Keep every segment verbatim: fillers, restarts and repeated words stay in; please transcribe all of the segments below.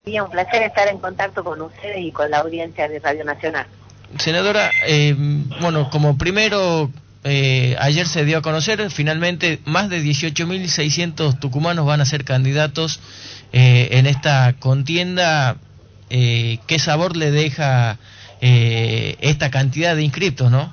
Un placer estar en contacto con ustedes y con la audiencia de Radio Nacional. Senadora, eh, bueno, como primero, eh, ayer se dio a conocer, finalmente más de dieciocho mil seiscientos tucumanos van a ser candidatos eh, en esta contienda. Eh, ¿Qué sabor le deja eh, esta cantidad de inscriptos, no?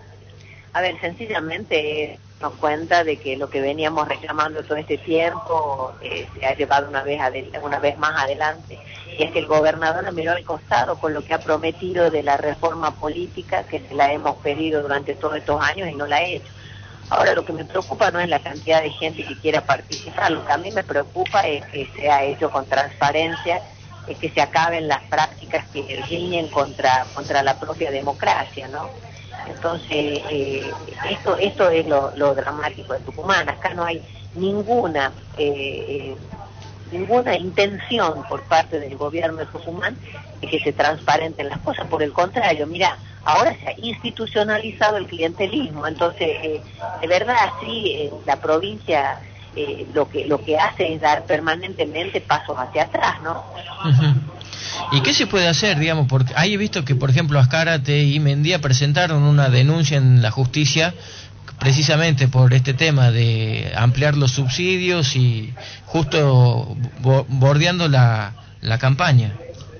A ver, sencillamente nos cuenta de que lo que veníamos reclamando todo este tiempo eh, se ha llevado una vez, una vez más adelante, y es que el gobernador miró al costado con lo que ha prometido de la reforma política que se la hemos pedido durante todos estos años y no la ha hecho. Ahora lo que me preocupa no es la cantidad de gente que quiera participar, lo que a mí me preocupa es que sea hecho con transparencia, es que se acaben las prácticas que riñen contra, contra la propia democracia, ¿no? Entonces, eh, esto esto es lo, lo dramático de Tucumán. Acá no hay ninguna eh, ninguna intención por parte del gobierno de Tucumán de que se transparenten las cosas. Por el contrario, mira, ahora se ha institucionalizado el clientelismo. Entonces, eh, de verdad, sí, eh, la provincia eh, lo que lo que hace es dar permanentemente pasos hacia atrás, ¿no? Uh-huh. ¿Y qué se puede hacer, digamos? Porque ahí he visto que, por ejemplo, Azcárate y Mendía presentaron una denuncia en la justicia precisamente por este tema de ampliar los subsidios y justo bo- bordeando la, la campaña.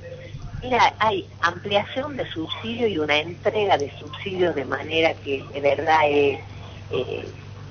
Mira, hay ampliación de subsidios y una entrega de subsidios de manera que de verdad es, eh,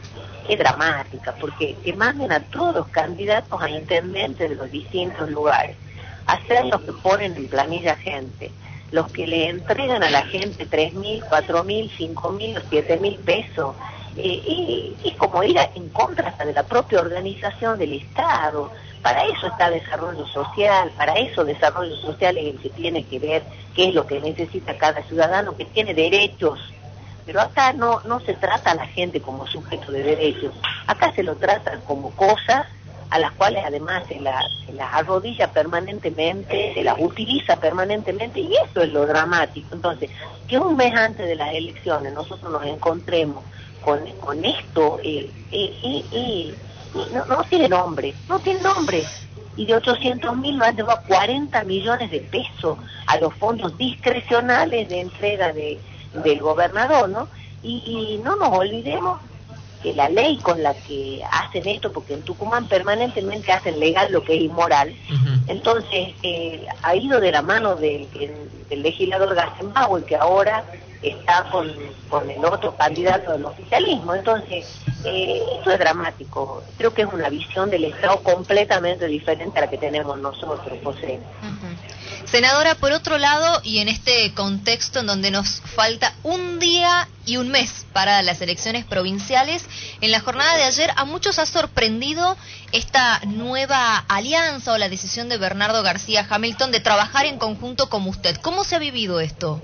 es dramática, porque que manden a todos los candidatos a intendentes de los distintos lugares, a ser los que ponen en planilla gente, los que le entregan a la gente tres mil, cuatro mil, cinco mil o siete mil pesos, eh, y, y como ir en contra hasta de la propia organización del Estado. Para eso está desarrollo social, para eso desarrollo social es el que tiene que ver qué es lo que necesita cada ciudadano, que tiene derechos. Pero acá no no se trata a la gente como sujeto de derechos, acá se lo trata como cosas a las cuales además se, la, se las arrodilla permanentemente, se las utiliza permanentemente, y eso es lo dramático. Entonces, que un mes antes de las elecciones nosotros nos encontremos con, con esto, eh, eh, eh, eh, no, no tiene nombre, no tiene nombre. Y de ochocientos mil lo han llevado a cuarenta millones de pesos a los fondos discrecionales de entrega de, del gobernador, ¿no? Y, y no nos olvidemos que la ley con la que hacen esto, porque en Tucumán permanentemente hacen legal lo que es inmoral, uh-huh. Entonces eh, ha ido de la mano del, del legislador García, que ahora está con, con el otro candidato del oficialismo. Entonces, eh, esto es dramático. Creo que es una visión del Estado completamente diferente a la que tenemos nosotros, José. Uh-huh. Senadora, por otro lado, y en este contexto en donde nos falta un día y un mes para las elecciones provinciales, en la jornada de ayer a muchos ha sorprendido esta nueva alianza o la decisión de Bernardo García Hamilton de trabajar en conjunto con usted. ¿Cómo se ha vivido esto?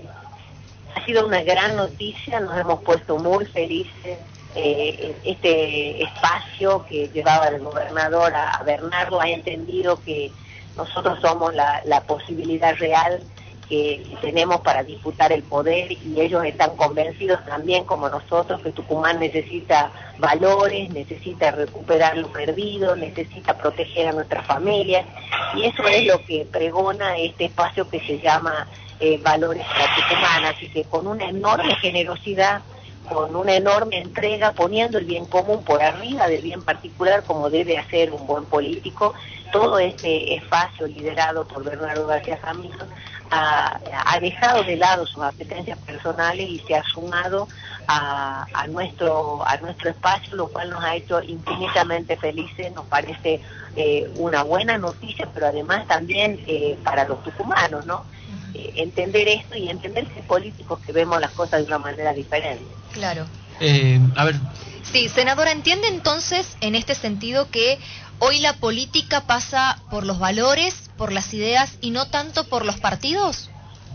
Ha sido una gran noticia, nos hemos puesto muy felices. Eh, este espacio que llevaba el gobernador a, a Bernardo ha entendido que nosotros somos la, la posibilidad real que, que tenemos para disputar el poder, y ellos están convencidos también como nosotros que Tucumán necesita valores, necesita recuperar lo perdido, necesita proteger a nuestras familias, y eso es lo que pregona este espacio que se llama eh, Valores para Tucumán. Así que con una enorme generosidad, con una enorme entrega, poniendo el bien común por arriba del bien particular, como debe hacer un buen político, todo este espacio liderado por Bernardo García Hamilton ha, ha dejado de lado sus apetencias personales y se ha sumado a, a nuestro a nuestro espacio, lo cual nos ha hecho infinitamente felices. Nos parece eh, una buena noticia, pero además también eh, para los tucumanos, ¿no? Eh, entender esto y entender que políticos que vemos las cosas de una manera diferente. Claro. Eh, a ver. Sí, senadora, ¿entiende entonces en este sentido que hoy la política pasa por los valores, por las ideas y no tanto por los partidos?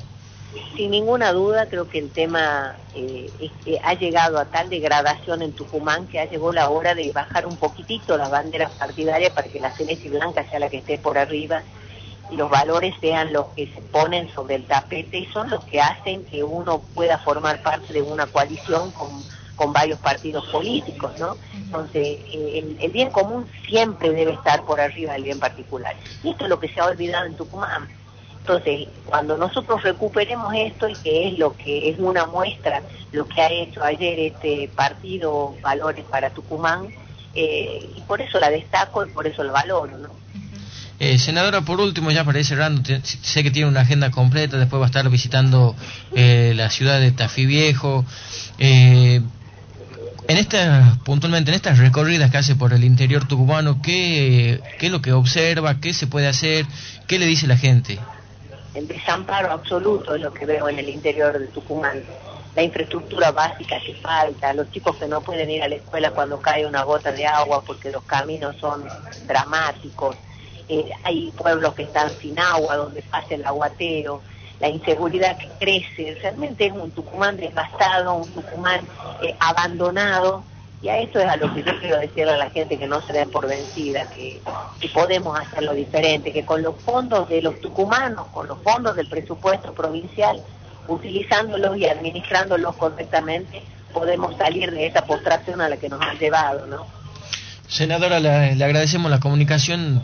Sin ninguna duda, creo que el tema eh, es que ha llegado a tal degradación en Tucumán que ha llegado la hora de bajar un poquitito las banderas partidarias para que la celeste y blanca sea la que esté por arriba y los valores sean los que se ponen sobre el tapete y son los que hacen que uno pueda formar parte de una coalición con, con varios partidos políticos, ¿no? Entonces, eh, el, el bien común siempre debe estar por arriba del bien particular. Y esto es lo que se ha olvidado en Tucumán. Entonces, cuando nosotros recuperemos esto, y que es lo que es una muestra, lo que ha hecho ayer este partido Valores para Tucumán, eh, y por eso la destaco y por eso la valoro, ¿no? Eh, senadora, por último, ya para ir cerrando, te, sé que tiene una agenda completa, después va a estar visitando eh, la ciudad de Tafí Viejo. Eh, en esta, puntualmente, en estas recorridas que hace por el interior tucumano, ¿qué, qué es lo que observa? ¿Qué se puede hacer? ¿Qué le dice la gente? El desamparo absoluto es lo que veo en el interior de Tucumán. La infraestructura básica que falta, los chicos que no pueden ir a la escuela cuando cae una gota de agua porque los caminos son dramáticos. Eh, hay pueblos que están sin agua, donde pasa el aguatero, la inseguridad que crece. Realmente es un Tucumán devastado, un Tucumán eh, abandonado, y a esto es a lo que yo quiero decirle a la gente, que no se den por vencida, que, que podemos hacerlo diferente, que con los fondos de los tucumanos, con los fondos del presupuesto provincial, utilizándolos y administrándolos correctamente, podemos salir de esa postración a la que nos han llevado, ¿no? Senadora, le, le agradecemos la comunicación.